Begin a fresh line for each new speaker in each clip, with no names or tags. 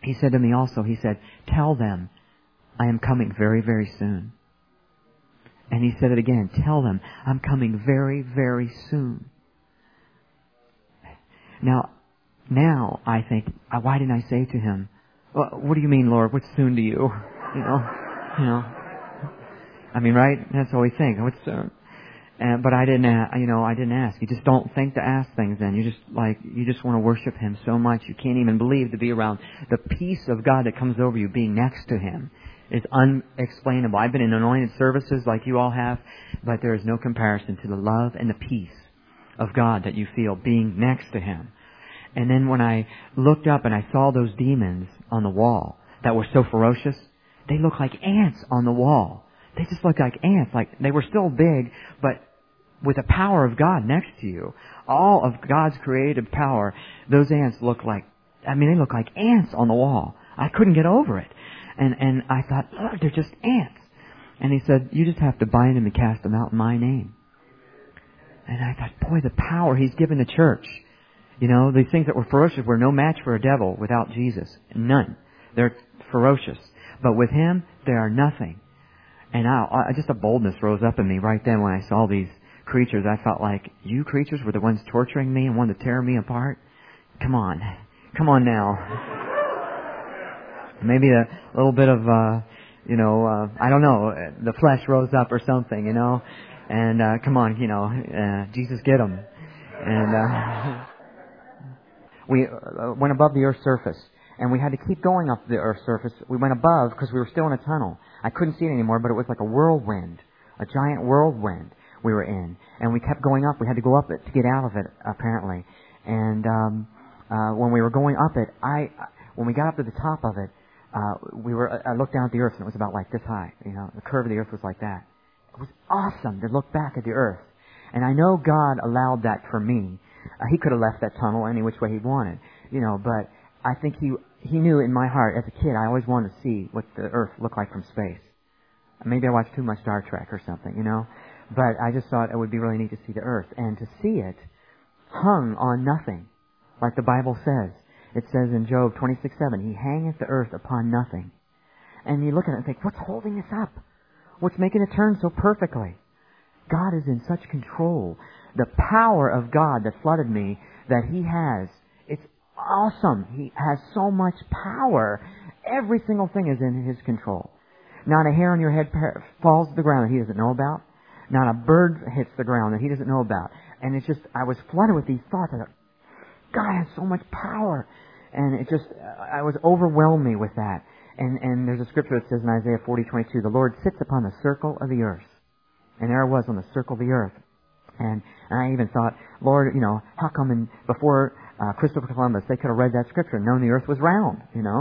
He said to me also, he said, tell them I am coming very, very soon. And he said it again, tell them I'm coming very, very soon. Now I think, why didn't I say to him, well, what do you mean, Lord? What's soon to you? You know. I mean, right? That's what we think. What's soon? But I didn't ask. You just don't think to ask things then. You just want to worship Him so much. You can't even believe to be around the peace of God that comes over you being next to Him. Is unexplainable. I've been in anointed services like you all have, but there is no comparison to the love and the peace of God that you feel being next to Him. And then when I looked up and I saw those demons on the wall that were so ferocious, they looked like ants on the wall. They just looked like ants. Like they were still big, but with the power of God next to you, all of God's creative power, those ants look like ants on the wall. I couldn't get over it. And I thought, Lord, they're just ants. And He said, you just have to bind them and cast them out in my name. And I thought, boy, the power He's given the church. You know, these things that were ferocious were no match for a devil without Jesus. None. They're ferocious. But with Him, they are nothing. And just a boldness rose up in me right then when I saw these creatures. I felt like, you creatures were the ones torturing me and wanted to tear me apart? Come on now. Maybe a little bit of, I don't know, the flesh rose up or something, you know. And come on, Jesus, get them. And we went above the earth's surface. And we had to keep going up the earth's surface. We went above because we were still in a tunnel. I couldn't see it anymore, but it was like a whirlwind, a giant whirlwind we were in. And we kept going up. We had to go up it to get out of it, apparently. And when we were going up it, when we got up to the top of it, I looked down at the earth and it was about like this high. You know, the curve of the earth was like that. It was awesome to look back at the earth. And I know God allowed that for me. He could have left that tunnel any which way He wanted, but I think He knew in my heart as a kid I always wanted to see what the earth looked like from space. Maybe I watched too much Star Trek or something, but I just thought it would be really neat to see the earth. And to see it hung on nothing, like the Bible says. It says in Job 26:7, He hangeth the earth upon nothing. And you look at it and think, what's holding this up? What's making it turn so perfectly? God is in such control. The power of God that flooded me that He has, it's awesome. He has so much power. Every single thing is in His control. Not a hair on your head falls to the ground that He doesn't know about. Not a bird hits the ground that He doesn't know about. And it's just, I was flooded with these thoughts. I thought, God has so much power. And I was overwhelmed me with that. And there's a scripture that says in Isaiah 40:22, the Lord sits upon the circle of the earth. And there I was on the circle of the earth. And I even thought, Lord, how come before Christopher Columbus they could have read that scripture and known the earth was round,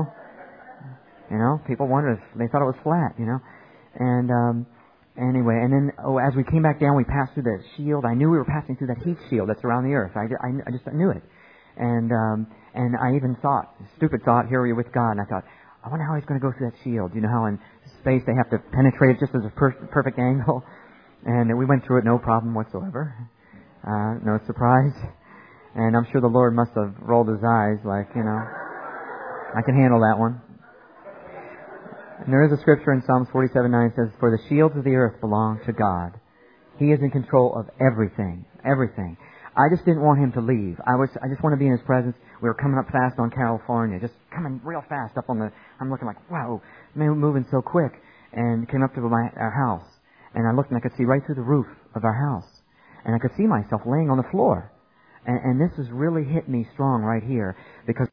people wondered if they thought it was flat, And anyway, and then as we came back down, we passed through the shield. I knew we were passing through that heat shield that's around the earth. I just knew it. And I even thought, stupid thought, here we are with God. And I thought, I wonder how He's going to go through that shield. You know how in space they have to penetrate it just as a perfect angle? And we went through it no problem whatsoever. No surprise. And I'm sure the Lord must have rolled His eyes like, I can handle that one. And there is a scripture in Psalms 47:9 says, for the shields of the earth belong to God. He is in control of everything. Everything. I just didn't want Him to leave. I just want to be in His presence. We were coming up fast on California, just coming real fast up on I'm looking like, wow, man, moving so quick. And came up to our house. And I looked and I could see right through the roof of our house. And I could see myself laying on the floor. And this has really hit me strong right here because